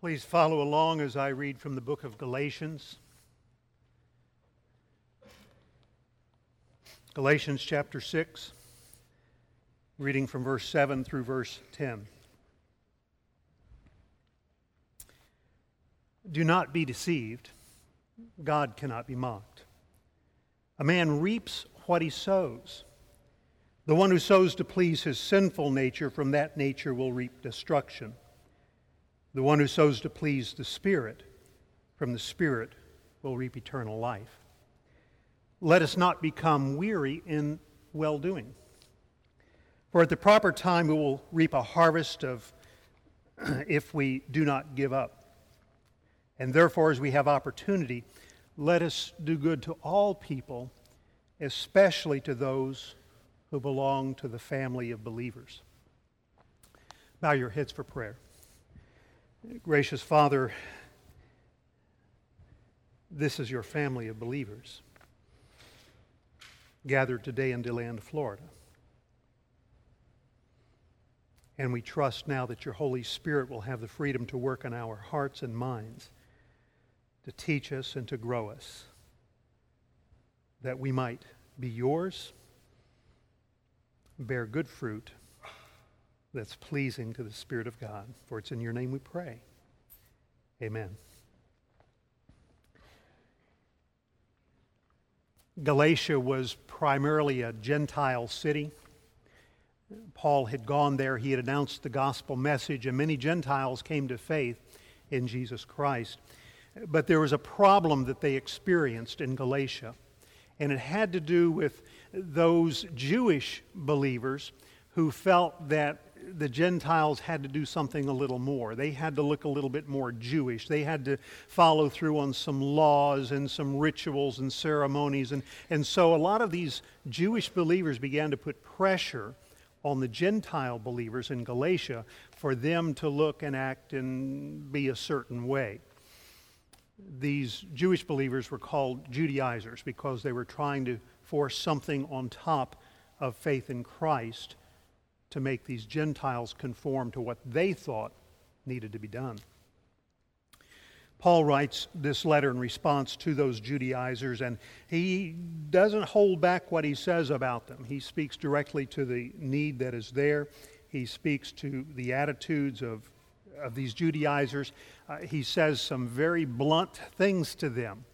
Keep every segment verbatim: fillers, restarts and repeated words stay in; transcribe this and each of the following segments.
Please follow along as I read from the book of Galatians. Galatians chapter six, reading from verse seven through verse ten. Do not be deceived. God cannot be mocked. A man reaps what he sows. The one who sows to please his sinful nature, from that nature will reap destruction. The one who sows to please the Spirit, from the Spirit will reap eternal life. Let us not become weary in well-doing. For at the proper time we will reap a harvest of if we do not give up. And therefore, as we have opportunity, let us do good to all people, especially to those who belong to the family of believers. Bow your heads for prayer. Gracious Father, this is your family of believers gathered today in DeLand, Florida. And we trust now that your Holy Spirit will have the freedom to work in our hearts and minds, to teach us and to grow us, that we might be yours, bear good fruit that's pleasing to the Spirit of God. For it's in your name we pray. Amen. Galatia was primarily a Gentile city. Paul had gone there. He had announced the gospel message, and many Gentiles came to faith in Jesus Christ. But there was a problem that they experienced in Galatia, and it had to do with those Jewish believers who felt that the Gentiles had to do something a little more. They had to look a little bit more Jewish. They had to follow through on some laws and some rituals and ceremonies. And, and so a lot of these Jewish believers began to put pressure on the Gentile believers in Galatia for them to look and act and be a certain way. These Jewish believers were called Judaizers because they were trying to force something on top of faith in Christ to make these Gentiles conform to what they thought needed to be done. Paul writes this letter in response to those Judaizers, and he doesn't hold back what he says about them. He speaks directly to the need that is there. He speaks to the attitudes of, of these Judaizers. Uh, he says some very blunt things to them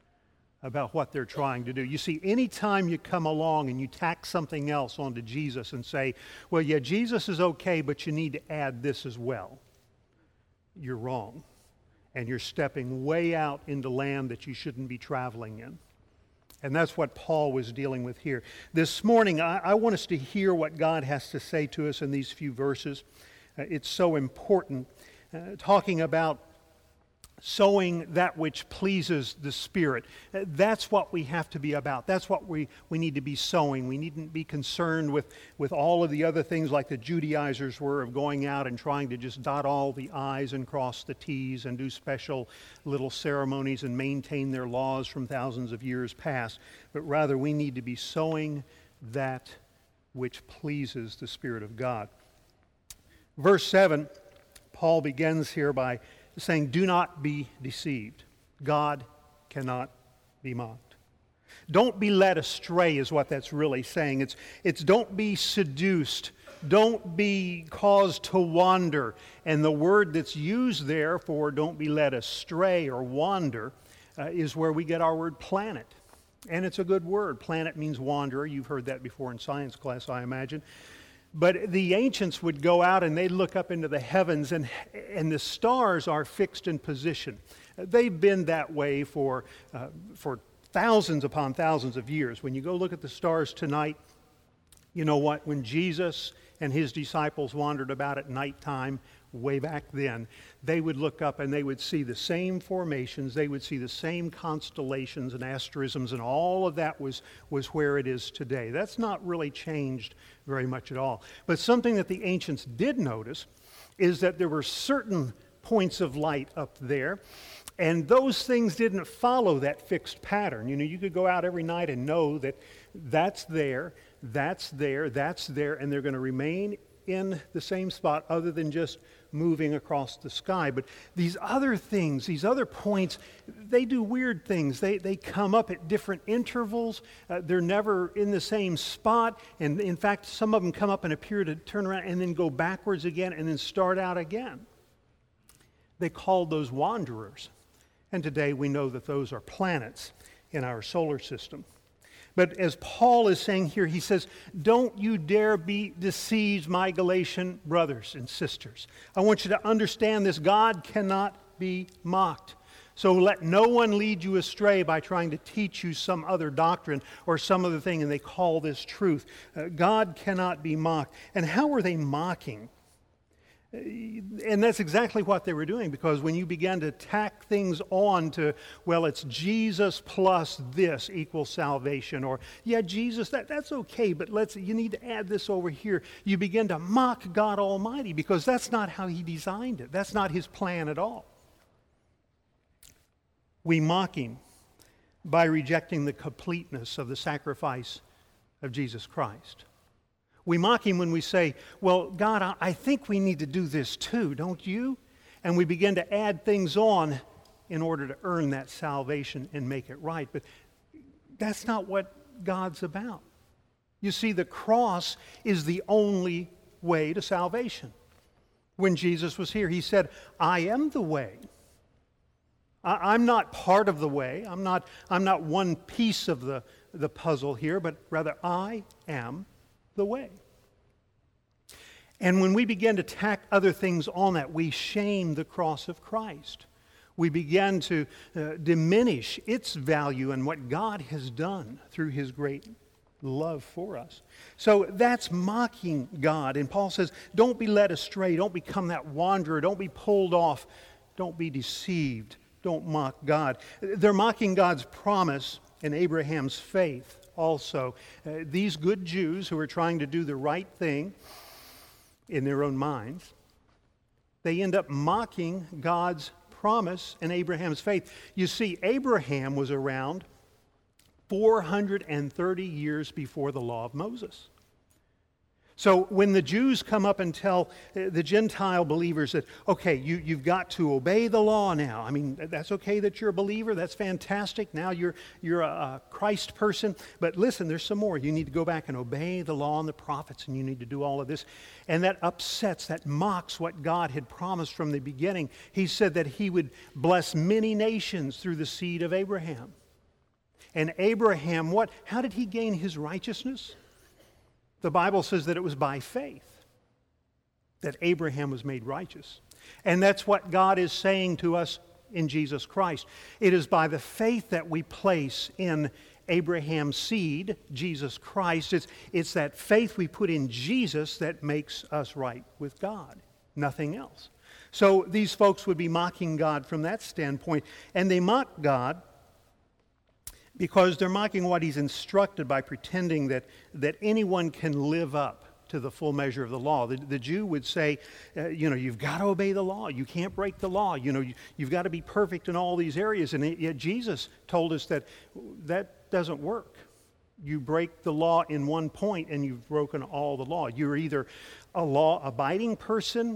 about what they're trying to do. You see, anytime you come along and you tack something else onto Jesus and say, well, yeah, Jesus is okay, but you need to add this as well, you're wrong. And you're stepping way out into land that you shouldn't be traveling in. And that's what Paul was dealing with here. This morning, I, I want us to hear what God has to say to us in these few verses. Uh, it's so important. Uh, talking about sowing that which pleases the Spirit. That's what we have to be about. That's what we, we need to be sowing. We needn't be concerned with, with all of the other things like the Judaizers were, of going out and trying to just dot all the I's and cross the T's and do special little ceremonies and maintain their laws from thousands of years past. But rather, we need to be sowing that which pleases the Spirit of God. Verse seven, Paul begins here by saying, do not be deceived. God cannot be mocked. Don't be led astray is what that's really saying. It's, it's don't be seduced. Don't be caused to wander. And the word that's used there for don't be led astray or wander uh, is where we get our word planet. And it's a good word. Planet means wanderer. You've heard that before in science class, I imagine. But the ancients would go out and they'd look up into the heavens, and, and the stars are fixed in position. They've been that way for, uh, for thousands upon thousands of years. When you go look at the stars tonight, you know what? When Jesus and his disciples wandered about at nighttime, way back then, they would look up and they would see the same formations, they would see the same constellations and asterisms, and all of that was, was where it is today. That's not really changed very much at all. But something that the ancients did notice is that there were certain points of light up there, and those things didn't follow that fixed pattern. You know, you could go out every night and know that that's there, that's there, that's there, and they're going to remain in the same spot other than just moving across the sky. But these other things, these other points, they do weird things. They, they come up at different intervals. Uh, they're never in the same spot. And in fact, some of them come up and appear to turn around and then go backwards again and then start out again. They called those wanderers. And today we know that those are planets in our solar system. But as Paul is saying here, he says, don't you dare be deceived, my Galatian brothers and sisters. I want you to understand this. God cannot be mocked. So let no one lead you astray by trying to teach you some other doctrine or some other thing, and they call this truth. Uh, God cannot be mocked. And how were they mocking? And that's exactly what they were doing, because when you began to tack things on to, well, it's Jesus plus this equals salvation, or, yeah, Jesus, that, that's okay, but let's you need to add this over here. You begin to mock God Almighty, because that's not how He designed it. That's not His plan at all. We mock Him by rejecting the completeness of the sacrifice of Jesus Christ. We mock Him when we say, well, God, I think we need to do this too, don't you? And we begin to add things on in order to earn that salvation and make it right. But that's not what God's about. You see, the cross is the only way to salvation. When Jesus was here, He said, I am the way. I'm not part of the way. I'm not, I'm not one piece of the, the puzzle here, but rather I am the way. And when we begin to tack other things on that, we shame the cross of Christ. We begin to uh, diminish its value and what God has done through His great love for us. So that's mocking God. And Paul says, don't be led astray. Don't become that wanderer. Don't be pulled off. Don't be deceived. Don't mock God. They're mocking God's promise and Abraham's faith. Also, uh, these good Jews who are trying to do the right thing in their own minds, they end up mocking God's promise and Abraham's faith. You see, Abraham was around four hundred thirty years before the law of Moses. So when the Jews come up and tell the Gentile believers that, okay, you, you've got to obey the law now. I mean, that's okay that you're a believer. That's fantastic. Now you're, you're a, a Christ person. But listen, there's some more. You need to go back and obey the law and the prophets, and you need to do all of this. And that upsets, that mocks what God had promised from the beginning. He said that He would bless many nations through the seed of Abraham. And Abraham, what? How did he gain his righteousness? The Bible says that it was by faith that Abraham was made righteous. And that's what God is saying to us in Jesus Christ. It is by the faith that we place in Abraham's seed, Jesus Christ. It's, it's that faith we put in Jesus that makes us right with God, nothing else. So these folks would be mocking God from that standpoint. And they mock God because they're mocking what He's instructed by pretending that, that anyone can live up to the full measure of the law. The, the Jew would say, uh, you know, you've got to obey the law. You can't break the law. You know, you, you've got to be perfect in all these areas. And yet Jesus told us that that doesn't work. You break the law in one point and you've broken all the law. You're either a law-abiding person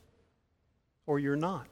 or you're not.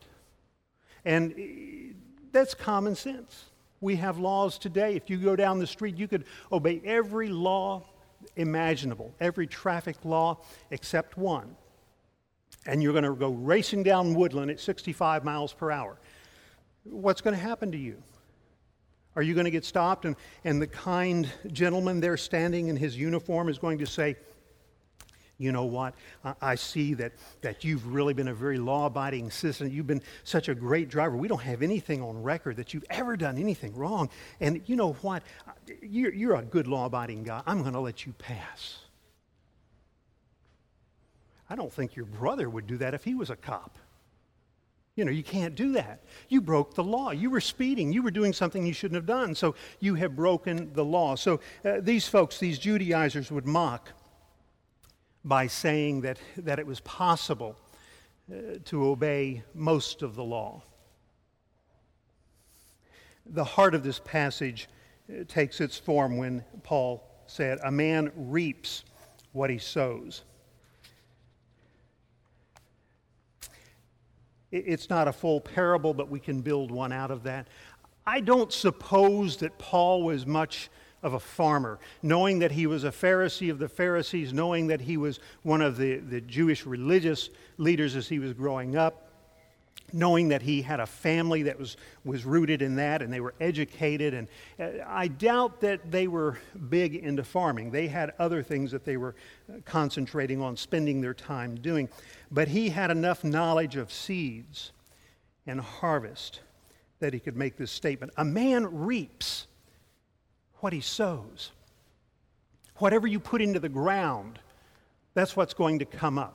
And that's common sense. We have laws today. If you go down the street, you could obey every law imaginable, every traffic law except one. And you're going to go racing down Woodland at sixty-five miles per hour. What's going to happen to you? Are you going to get stopped and, and the kind gentleman there standing in his uniform is going to say, you know what, I, I see that, that you've really been a very law-abiding citizen. You've been such a great driver. We don't have anything on record that you've ever done anything wrong. And you know what, you're, you're a good law-abiding guy. I'm going to let you pass. I don't think your brother would do that if he was a cop. You know, you can't do that. You broke the law. You were speeding. You were doing something you shouldn't have done. So you have broken the law. So uh, these folks, these Judaizers would mock by saying that, that it was possible uh, to obey most of the law. The heart of this passage uh, takes its form when Paul said, a man reaps what he sows. It's not a full parable, but we can build one out of that. I don't suppose that Paul was much of a farmer, knowing that he was a Pharisee of the Pharisees, knowing that he was one of the, the Jewish religious leaders as he was growing up, knowing that he had a family that was, was rooted in that and they were educated. And uh, I doubt that they were big into farming. They had other things that they were uh, concentrating on, spending their time doing. But he had enough knowledge of seeds and harvest that he could make this statement. A man reaps what he sows. Whatever you put into the ground, that's what's going to come up.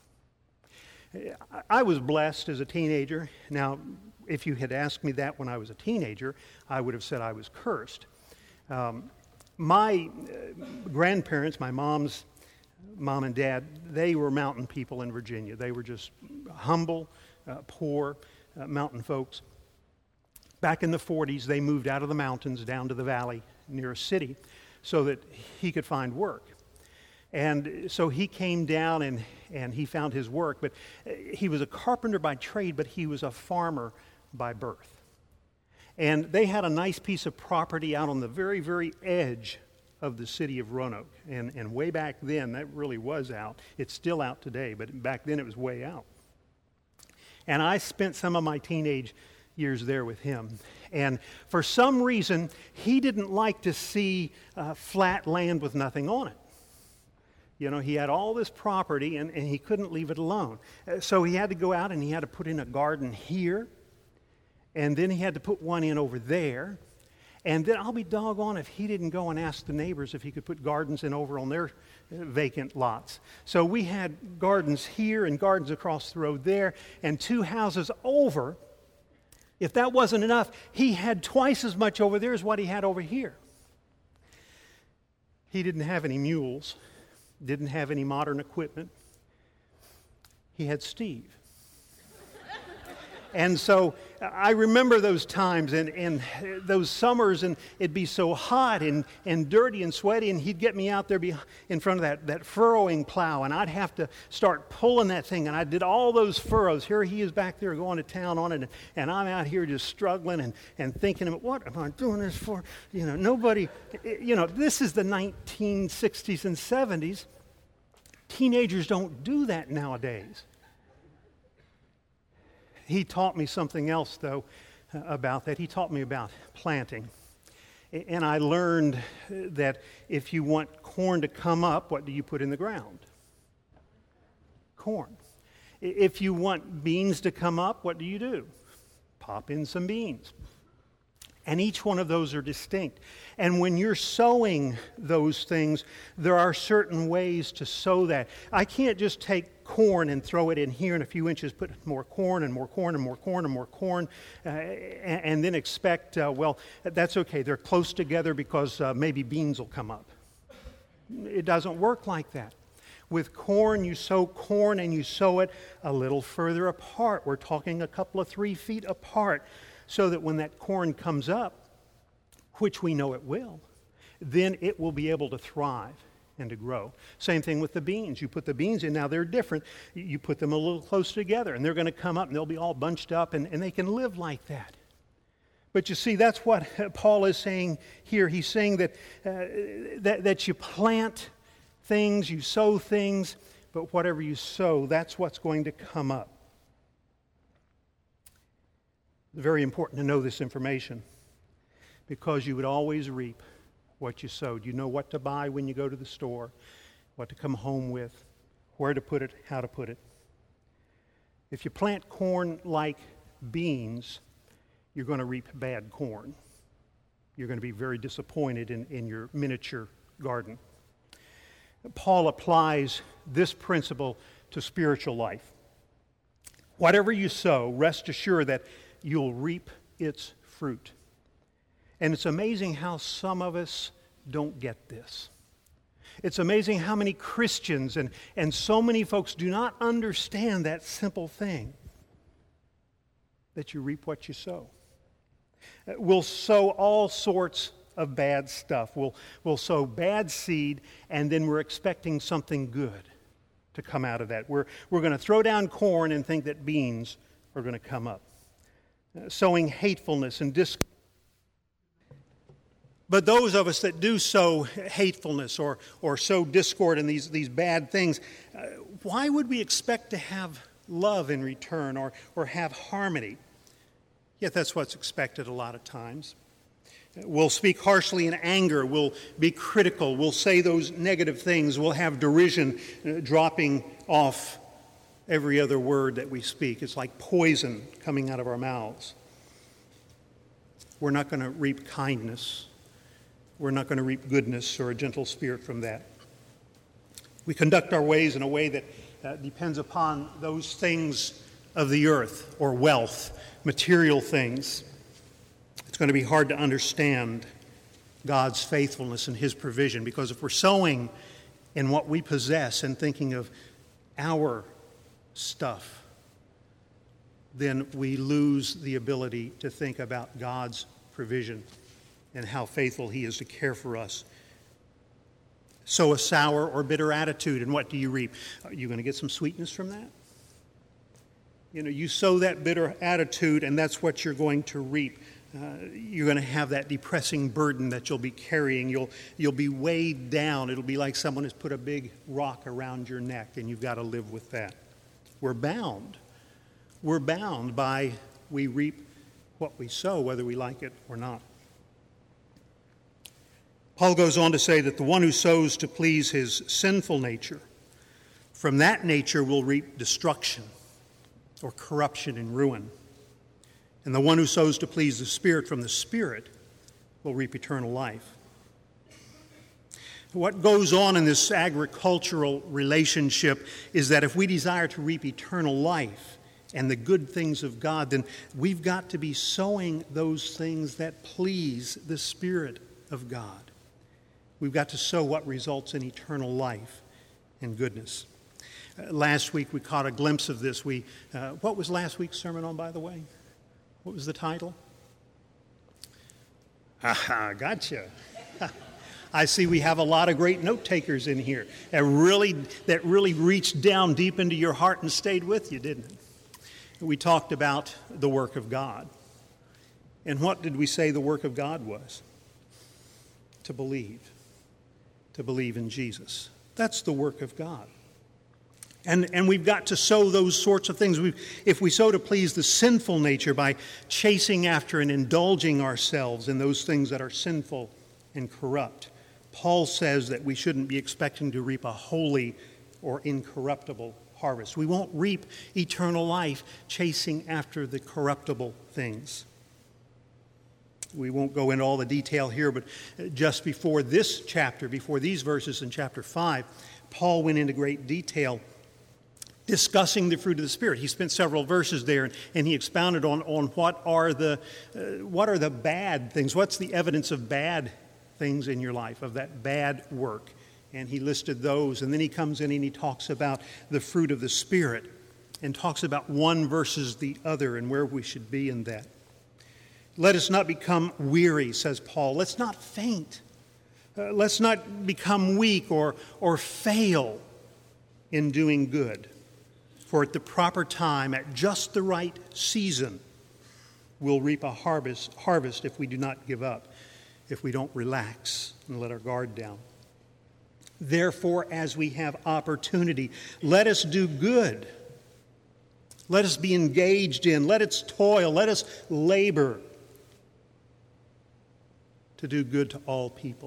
I was blessed as a teenager. Now, if you had asked me that when I was a teenager, I would have said I was cursed. Um, my uh, grandparents, my mom's mom and dad, they were mountain people in Virginia. They were just humble, uh, poor uh, mountain folks. Back in the forties, they moved out of the mountains down to the valley near a city so that he could find work. And so he came down and, and he found his work, but he was a carpenter by trade, but he was a farmer by birth. And they had a nice piece of property out on the very, very edge of the city of Roanoke. And, and way back then, that really was out. It's still out today, but back then it was way out. And I spent some of my teenage years there with him. And for some reason, he didn't like to see uh, flat land with nothing on it. You know, he had all this property and, and he couldn't leave it alone. Uh, so he had to go out and he had to put in a garden here. And then he had to put one in over there. And then I'll be doggone if he didn't go and ask the neighbors if he could put gardens in over on their vacant lots. So we had gardens here and gardens across the road there, and two houses over. If that wasn't enough, he had twice as much over there as what he had over here. He didn't have any mules, didn't have any modern equipment. He had Steve. And so I remember those times and, and those summers, and it'd be so hot and, and dirty and sweaty, and he'd get me out there be in front of that, that furrowing plow, and I'd have to start pulling that thing, and I did all those furrows. Here he is back there going to town on it, and, and I'm out here just struggling and, and thinking, what am I doing this for? You know, nobody, you know, this is the nineteen sixties and seventies. Teenagers don't do that nowadays. He taught me something else, though, uh, about that. He taught me about planting. And I learned that if you want corn to come up, what do you put in the ground? Corn. If you want beans to come up, what do you do? Pop in some beans. And each one of those are distinct. And when you're sowing those things, there are certain ways to sow that. I can't just take corn and throw it in here in a few inches, put more corn and more corn and more corn and more corn, uh, and, and then expect, uh, well, that's okay. They're close together because uh, maybe beans will come up. It doesn't work like that. With corn, you sow corn and you sow it a little further apart. We're talking a couple of three feet apart, so that when that corn comes up, which we know it will, then it will be able to thrive and to grow. Same thing with the beans. You put the beans in, now they're different. You put them a little close together, and they're going to come up, and they'll be all bunched up, and, and they can live like that. But you see, that's what Paul is saying here. He's saying that, uh, that, that you plant things, you sow things, but whatever you sow, that's what's going to come up. It's very important to know this information because you would always reap what you sowed. You know what to buy when you go to the store, what to come home with, where to put it, how to put it. If you plant corn like beans, you're going to reap bad corn. You're going to be very disappointed in, in your miniature garden. Paul applies this principle to spiritual life. Whatever you sow, rest assured that you'll reap its fruit. And it's amazing how some of us don't get this. It's amazing how many Christians and, and so many folks do not understand that simple thing, that you reap what you sow. We'll sow all sorts of bad stuff. We'll, we'll sow bad seed, and then we're expecting something good to come out of that. We're, we're going to throw down corn and think that beans are going to come up. Uh, sowing hatefulness and discord. But those of us that do sow hatefulness or, or sow discord and these, these bad things, uh, why would we expect to have love in return or, or have harmony? Yet that's what's expected a lot of times. We'll speak harshly in anger. We'll be critical. We'll say those negative things. We'll have derision uh, dropping off every other word that we speak. It's like poison coming out of our mouths. We're not going to reap kindness. We're not going to reap goodness or a gentle spirit from that. We conduct our ways in a way that uh, depends upon those things of the earth or wealth, material things. It's going to be hard to understand God's faithfulness and His provision, because if we're sowing in what we possess and thinking of our stuff, then we lose the ability to think about God's provision and how faithful He is to care for us. Sow a sour or bitter attitude, and what do you reap? Are you going to get some sweetness from that? You know, you sow that bitter attitude, and that's what you're going to reap. Uh, you're going to have that depressing burden that you'll be carrying. You'll, you'll be weighed down. It'll be like someone has put a big rock around your neck, and you've got to live with that. We're bound. We're bound by we reap what we sow, whether we like it or not. Paul goes on to say that the one who sows to please his sinful nature, from that nature will reap destruction or corruption and ruin. And the one who sows to please the Spirit from the Spirit will reap eternal life. What goes on in this agricultural relationship is that if we desire to reap eternal life and the good things of God, then we've got to be sowing those things that please the Spirit of God. We've got to sow what results in eternal life and goodness. Uh, last week we caught a glimpse of this. We, uh, what was last week's sermon on, by the way? What was the title? Aha, gotcha. I see we have a lot of great note takers in here that really, that really reached down deep into your heart and stayed with you, didn't it? We talked about the work of God. And what did we say the work of God was? To believe. To believe in Jesus. That's the work of God. And, and we've got to sow those sorts of things. We, if we sow to please the sinful nature by chasing after and indulging ourselves in those things that are sinful and corrupt, Paul says that we shouldn't be expecting to reap a holy or incorruptible harvest. We won't reap eternal life chasing after the corruptible things. We won't go into all the detail here, but just before this chapter, before these verses in chapter five, Paul went into great detail discussing the fruit of the Spirit. He spent several verses there, and, and he expounded on, on what are the uh, what are the bad things, what's the evidence of bad things in your life, of that bad work. And he listed those, and then he comes in and he talks about the fruit of the Spirit and talks about one versus the other and where we should be in that. Let us not become weary, says Paul. Let's not faint. Uh, let's not become weak or, or fail in doing good. For at the proper time, at just the right season, we'll reap a harvest, harvest if we do not give up, if we don't relax and let our guard down. Therefore, as we have opportunity, let us do good. Let us be engaged in, let us toil, let us labor to do good to all people.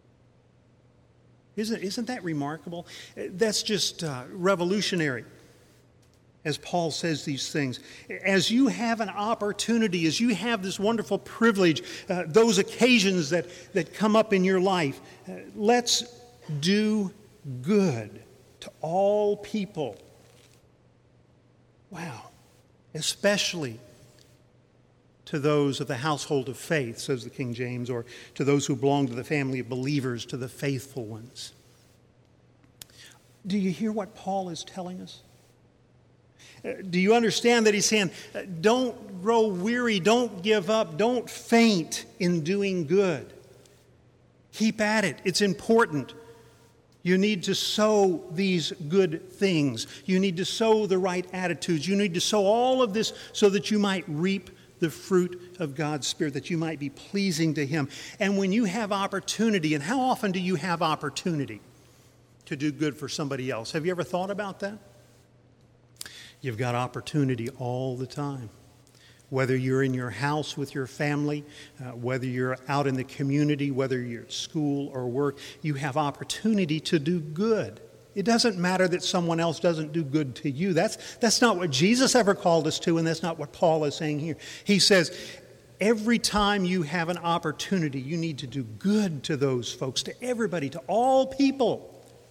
Isn't, isn't that remarkable? That's just uh, revolutionary, as Paul says these things. As you have an opportunity, as you have this wonderful privilege, uh, those occasions that, that come up in your life, uh, let's do good to all people. Wow. Especially to those of the household of faith, says the King James, or to those who belong to the family of believers, to the faithful ones. Do you hear what Paul is telling us? Uh, do you understand that he's saying, uh, don't grow weary, don't give up, don't faint in doing good. Keep at it. It's important. You need to sow these good things. You need to sow the right attitudes. You need to sow all of this so that you might reap the fruit of God's Spirit, that you might be pleasing to Him. And when you have opportunity, and how often do you have opportunity to do good for somebody else? Have you ever thought about that? You've got opportunity all the time. Whether you're in your house with your family, uh, whether you're out in the community, whether you're at school or work, you have opportunity to do good. It doesn't matter that someone else doesn't do good to you. That's, that's not what Jesus ever called us to, and that's not what Paul is saying here. He says, every time you have an opportunity, you need to do good to those folks, to everybody, to all people.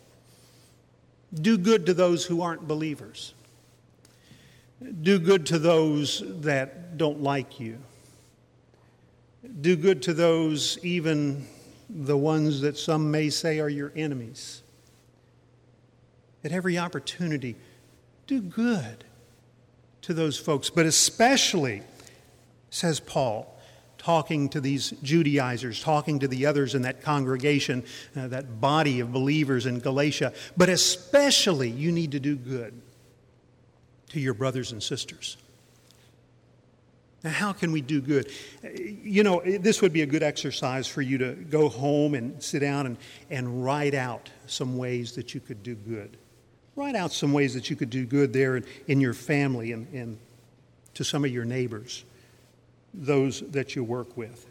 Do good to those who aren't believers. Do good to those that don't like you. Do good to those, even the ones that some may say are your enemies. At every opportunity, do good to those folks. But especially, says Paul, talking to these Judaizers, talking to the others in that congregation, uh, that body of believers in Galatia, but especially you need to do good to your brothers and sisters. Now, how can we do good? You know, this would be a good exercise for you to go home and sit down and, and write out some ways that you could do good. Write out some ways that you could do good there in, in your family and, and to some of your neighbors, those that you work with.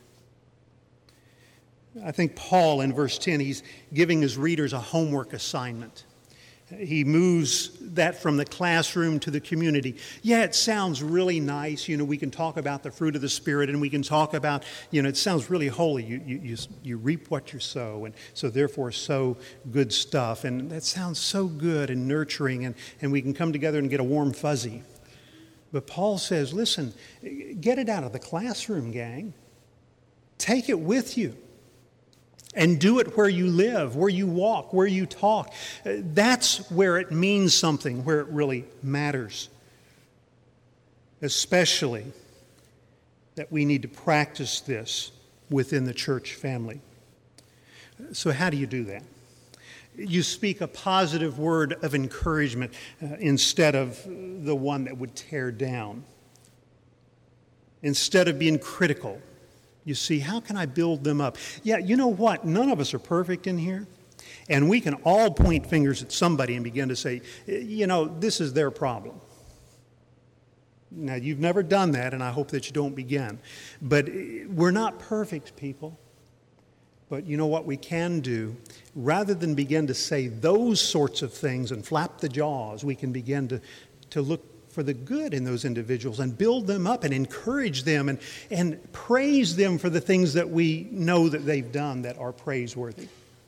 I think Paul, in verse ten, he's giving his readers a homework assignment. He moves that from the classroom to the community. Yeah, it sounds really nice. You know, we can talk about the fruit of the Spirit, and we can talk about, you know, it sounds really holy. You, you, you, you reap what you sow, and so therefore sow good stuff. And that sounds so good and nurturing, and, and we can come together and get a warm fuzzy. But Paul says, listen, get it out of the classroom, gang. Take it with you. And do it where you live, where you walk, where you talk. That's where it means something, where it really matters. Especially that we need to practice this within the church family. So how do you do that? You speak a positive word of encouragement uh, instead of the one that would tear down. Instead of being critical, you see, how can I build them up? Yeah, you know what? None of us are perfect in here. And we can all point fingers at somebody and begin to say, you know, this is their problem. Now, you've never done that, and I hope that you don't begin. But we're not perfect people. But you know what we can do? Rather than begin to say those sorts of things and flap the jaws, we can begin to, to look for the good in those individuals and build them up and encourage them and, and praise them for the things that we know that they've done that are praiseworthy.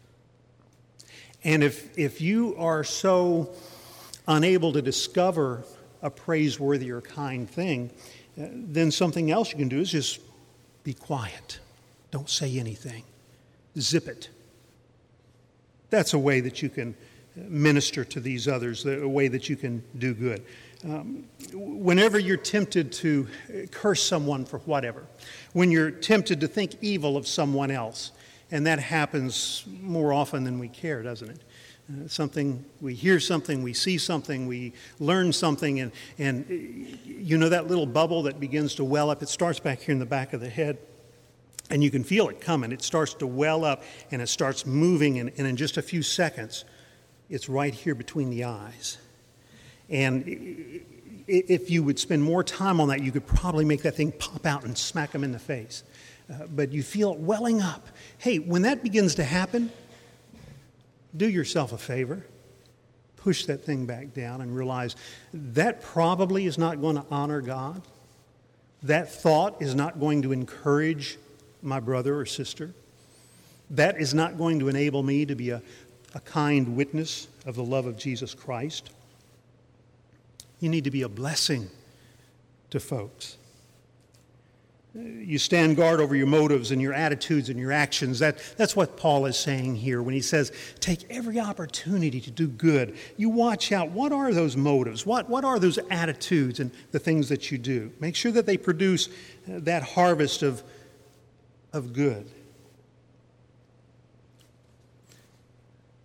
And if, if you are so unable to discover a praiseworthy or kind thing, uh, then something else you can do is just be quiet. Don't say anything. Zip it. That's a way that you can minister to these others, a way that you can do good. Um, whenever you're tempted to curse someone for whatever, when you're tempted to think evil of someone else, and that happens more often than we care, doesn't it? Uh, something, we hear something, we see something, we learn something, and, and you know that little bubble that begins to well up, it starts back here in the back of the head, and you can feel it coming. It starts to well up, and it starts moving, and, and in just a few seconds, it's right here between the eyes. And if you would spend more time on that, you could probably make that thing pop out and smack them in the face. Uh, but you feel it welling up. Hey, when that begins to happen, do yourself a favor. Push that thing back down and realize that probably is not going to honor God. That thought is not going to encourage my brother or sister. That is not going to enable me to be a, a kind witness of the love of Jesus Christ. You need to be a blessing to folks. You stand guard over your motives and your attitudes and your actions. That, that's what Paul is saying here when he says, take every opportunity to do good. You watch out. What are those motives? What, what are those attitudes and the things that you do? Make sure that they produce that harvest of, of good.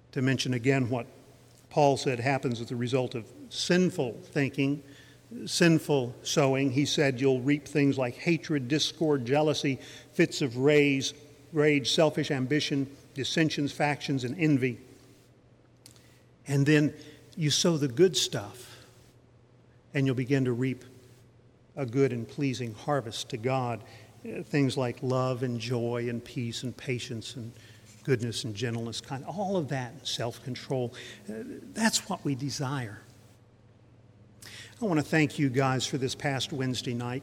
To mention again what Paul said happens as a result of sinful thinking, sinful sowing. He said you'll reap things like hatred, discord, jealousy, fits of rage, rage, selfish ambition, dissensions, factions, and envy. And then you sow the good stuff, and you'll begin to reap a good and pleasing harvest to God. Things like love and joy and peace and patience and goodness and gentleness, kind all of that, self-control. That's what we desire. I want to thank you guys for this past Wednesday night.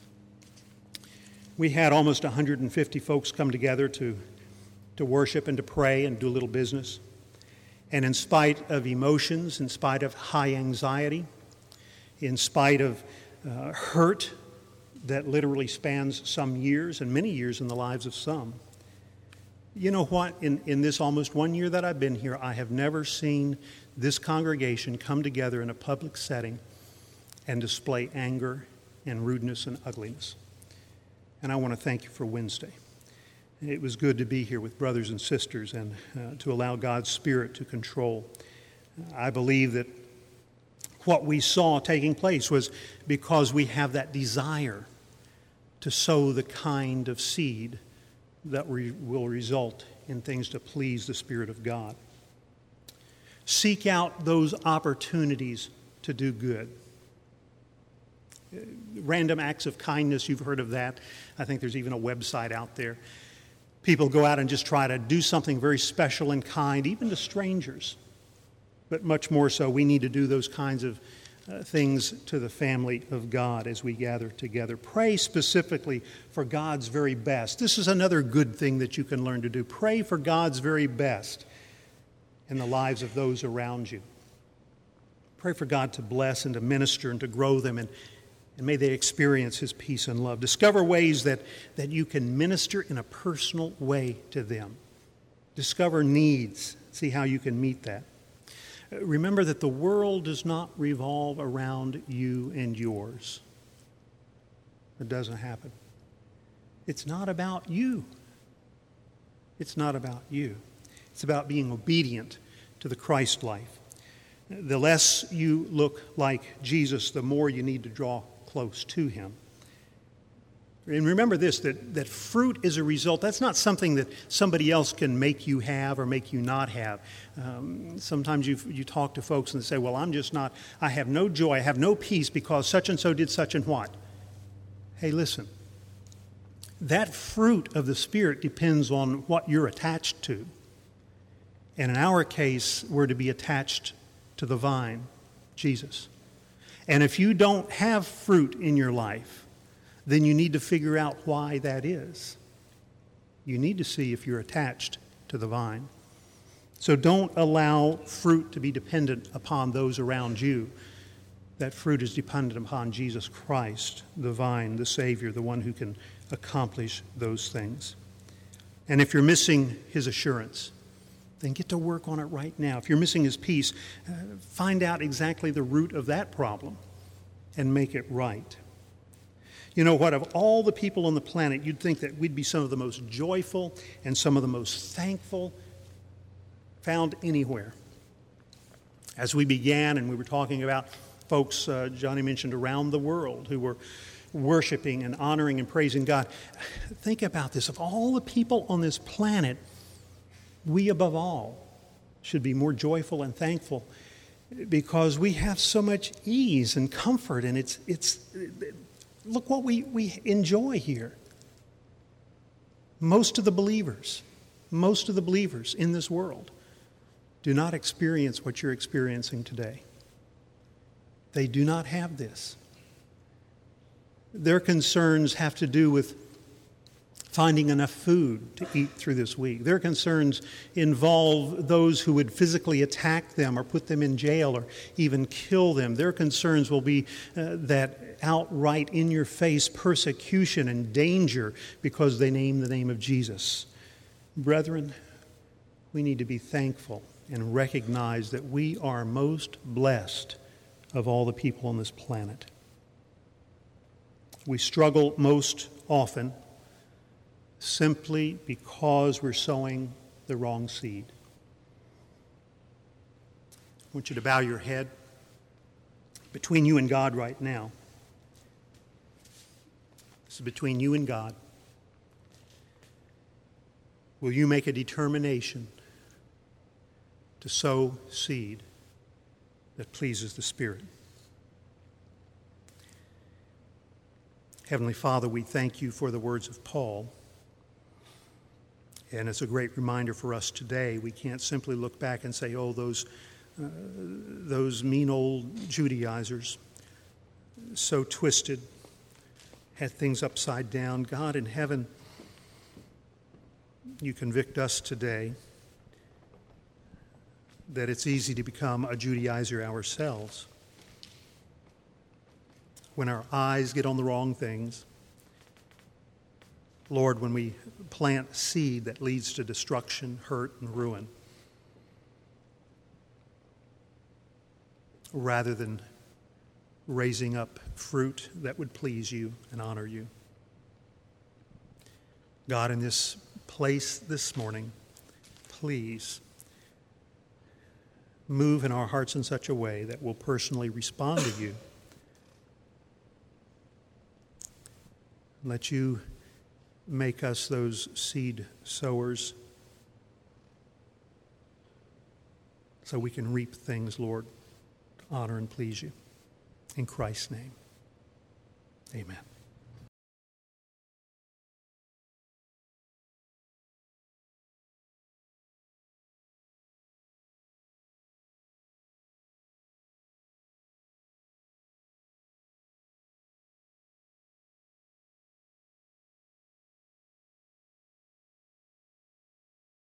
We had almost one hundred fifty folks come together to, to worship and to pray and do a little business. And in spite of emotions, in spite of high anxiety, in spite of uh, hurt that literally spans some years and many years in the lives of some, you know what? In, in this almost one year that I've been here, I have never seen this congregation come together in a public setting and display anger and rudeness and ugliness. And I want to thank you for Wednesday. It was good to be here with brothers and sisters and uh, to allow God's Spirit to control. I believe that what we saw taking place was because we have that desire to sow the kind of seed that re- will result in things to please the Spirit of God. Seek out those opportunities to do good. Random acts of kindness, you've heard of that. I think there's even a website out there. People go out and just try to do something very special and kind, even to strangers. But much more so, we need to do those kinds of uh, things to the family of God as we gather together. Pray specifically for God's very best. This is another good thing that you can learn to do. Pray for God's very best in the lives of those around you. Pray for God to bless and to minister and to grow them, and, and may they experience His peace and love. Discover ways that, that you can minister in a personal way to them. Discover needs. See how you can meet that. Remember that the world does not revolve around you and yours. It doesn't happen. It's not about you. It's not about you. It's about being obedient to the Christ life. The less you look like Jesus, the more you need to draw close to Him. And remember this, that, that fruit is a result. That's not something that somebody else can make you have or make you not have. Um, sometimes you you talk to folks and they say, well, I'm just not, I have no joy, I have no peace because such and so did such and what. Hey, listen. That fruit of the Spirit depends on what you're attached to. And in our case, we're to be attached to the vine, Jesus. And if you don't have fruit in your life, then you need to figure out why that is. You need to see if you're attached to the vine. So don't allow fruit to be dependent upon those around you. That fruit is dependent upon Jesus Christ, the vine, the Savior, the one who can accomplish those things. And if you're missing His assurance, then get to work on it right now. If you're missing His peace, uh, find out exactly the root of that problem and make it right. You know what, of all the people on the planet, you'd think that we'd be some of the most joyful and some of the most thankful found anywhere. As we began and we were talking about folks, uh, Johnny mentioned around the world, who were worshiping and honoring and praising God. Think about this. Of all the people on this planet, we above all should be more joyful and thankful because we have so much ease and comfort, and it's it's look what we, we enjoy here. Most of the believers, most of the believers in this world do not experience what you're experiencing today. They do not have this. Their concerns have to do with finding enough food to eat through this week. Their concerns involve those who would physically attack them or put them in jail or even kill them. Their concerns will be uh, that outright in-your-face persecution and danger because they name the name of Jesus. Brethren, we need to be thankful and recognize that we are most blessed of all the people on this planet. We struggle most often simply because we're sowing the wrong seed. I want you to bow your head. Between you and God right now. This is between you and God. Will you make a determination to sow seed that pleases the Spirit? Heavenly Father, we thank you for the words of Paul. And it's a great reminder for us today. We can't simply look back and say, oh, those, uh, those mean old Judaizers, so twisted, had things upside down. God in heaven, you convict us today that it's easy to become a Judaizer ourselves. When our eyes get on the wrong things, Lord, when we plant seed that leads to destruction, hurt, and ruin, rather than raising up fruit that would please you and honor you. God, in this place this morning, please move in our hearts in such a way that we'll personally respond to you. Let you make us those seed sowers so we can reap things, Lord, to honor and please you. In Christ's name, amen.